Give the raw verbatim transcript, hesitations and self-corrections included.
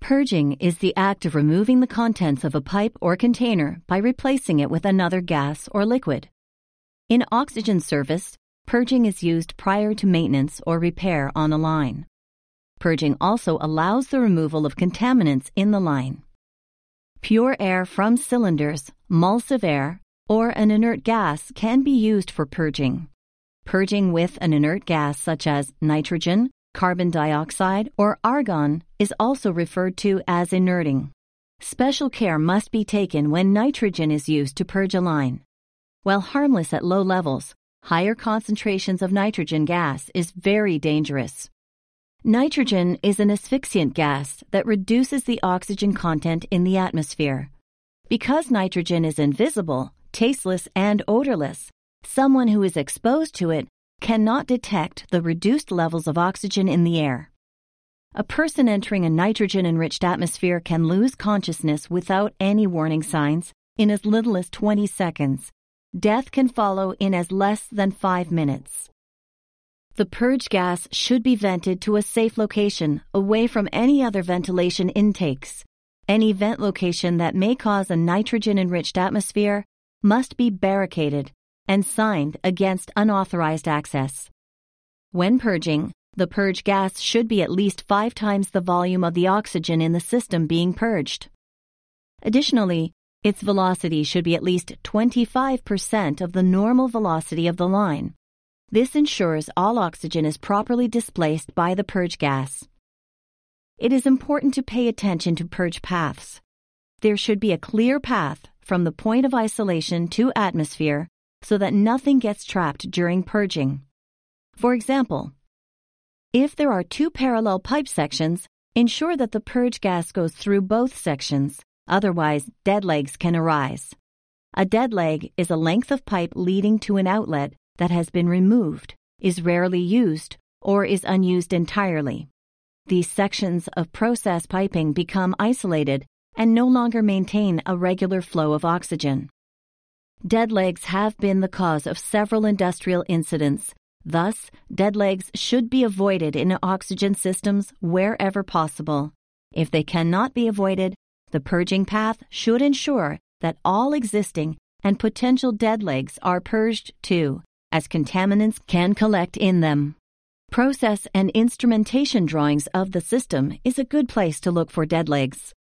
Purging is the act of removing the contents of a pipe or container by replacing it with another gas or liquid. In oxygen service, purging is used prior to maintenance or repair on a line. Purging also allows the removal of contaminants in the line. Pure air from cylinders, emulsive air, or an inert gas can be used for purging. Purging with an inert gas such as nitrogen, carbon dioxide, or argon is also referred to as inerting. Special care must be taken when nitrogen is used to purge a line. While harmless at low levels, higher concentrations of nitrogen gas is very dangerous. Nitrogen is an asphyxiant gas that reduces the oxygen content in the atmosphere. Because nitrogen is invisible, tasteless, and odorless, someone who is exposed to it cannot detect the reduced levels of oxygen in the air. A person entering a nitrogen-enriched atmosphere can lose consciousness without any warning signs in as little as twenty seconds. Death can follow in as less than five minutes. The purge gas should be vented to a safe location away from any other ventilation intakes. Any vent location that may cause a nitrogen-enriched atmosphere must be barricaded and signed against unauthorized access. When purging, the purge gas should be at least five times the volume of the oxygen in the system being purged. Additionally, its velocity should be at least twenty-five percent of the normal velocity of the line. This ensures all oxygen is properly displaced by the purge gas. It is important to pay attention to purge paths. There should be a clear path from the point of isolation to atmosphere so that nothing gets trapped during purging. For example, if there are two parallel pipe sections, ensure that the purge gas goes through both sections, otherwise dead legs can arise. A dead leg is a length of pipe leading to an outlet that has been removed, is rarely used, or is unused entirely. These sections of process piping become isolated and no longer maintain a regular flow of oxygen. Dead legs have been the cause of several industrial incidents. Thus, dead legs should be avoided in oxygen systems wherever possible. If they cannot be avoided, the purging path should ensure that all existing and potential dead legs are purged too, as contaminants can collect in them. Process and instrumentation drawings of the system is a good place to look for dead legs.